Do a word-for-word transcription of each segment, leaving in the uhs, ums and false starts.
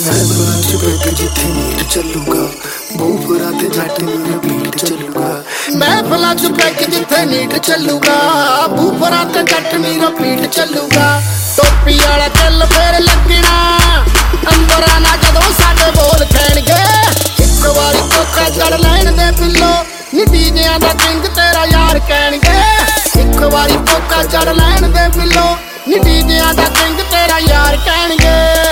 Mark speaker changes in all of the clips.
Speaker 1: महफिलां च पैग जिथे मीट चलूगा बूफरां ते जट मेरा बीट चलूगा महफिलां च पैग जिथे नीट चलूगा बूफरां ते जट मेरा बीट चलूगा टोपी वाला दिल फिर लगना अंबर आना जदों साडे बोल खैणगे इक वारी धोखा जड़ लैण दे पिल्लो नी डीजेआं दा किंग तेरा यार कहणगे इक वारी धोखा जड़ लैण दे पिल्लो नी डीजेआं दा किंग तेरा यार कहणगे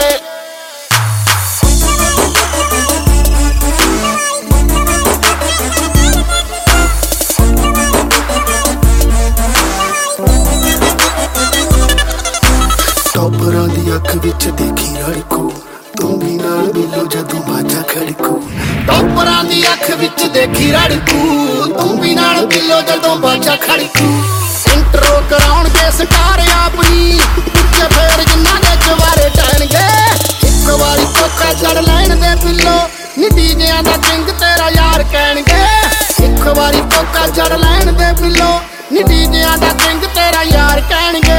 Speaker 1: टॉपरां दी अख विच देखी रड़कू तू भी नाल मिलो जदों बाजा खड़कू टॉपरां दी अख विच देखी रड़कू तू भी नाल मिलो जदों बाजा खड़कू इंट्रो कराउणगे स्टार अपनी पिछे फेर जिन्हां दे जवारे टहणगे इक वारी धोखा जड़ लैण दे पिल्लो नी डीजेआं दा किंग तेरा यार कहणगे इक वारी धोखा जड़ लैण दे पिल्लो नी डीजेआं दा किंग तेरा यार कहणगे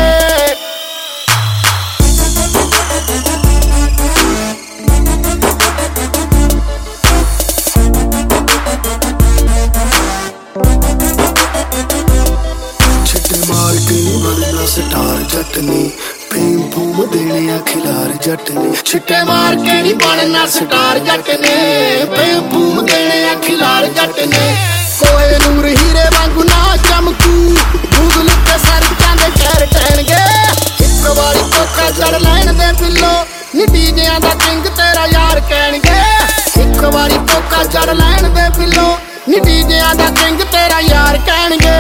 Speaker 1: स्टार जट ने फेम फूम देने आ खिलार जट ने छिट्टे मार के नहीं बनना स्टार जट ने फेम फूम देने आ खिलार जट ने कोई नूर हीरे वांगू ना चमकू गूगल ते सरकां दे खैर टहणगे इक वारी धोखा जड़ लैण दे पिल्लो नी डीजेआं दा किंग तेरा यार कहणगे इक वारी धोखा जड़ लैण दे पिल्लो नी डीजेआं दा किंग तेरा यार कहणगे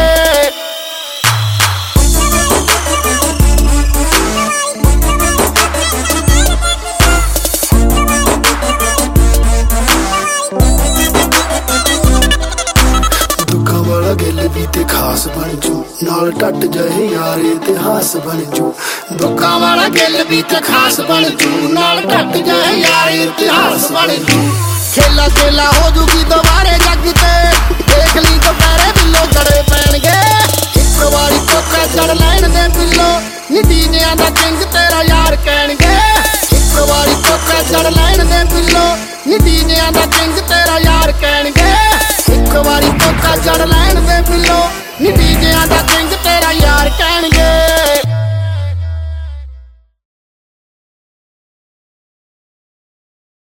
Speaker 1: गिल भी ते खास बन जू नाल टट जाए यार इतिहास बन जू दुखा वाला गिल भी ते खास बन जू नाल टट जाए यार इतिहास बन जू खेला खेला हो जूगी दोबारे जग ते देख ली दोपहरे बिल्लो जड़े पैणगे इक वारी धोखा जड़ लैण दे पिल्लो नी डीजेआं दा किंग तेरा यार कहणगे इक वारी धोखा जड़ लैण दे पिल्लो नी डीजेआं दा किंग तेरा यार कहणगे इक वारी धोखा जड़ लैण दे पिल्लो नी डीजेआं दा किंग तेरा यार कहणगे।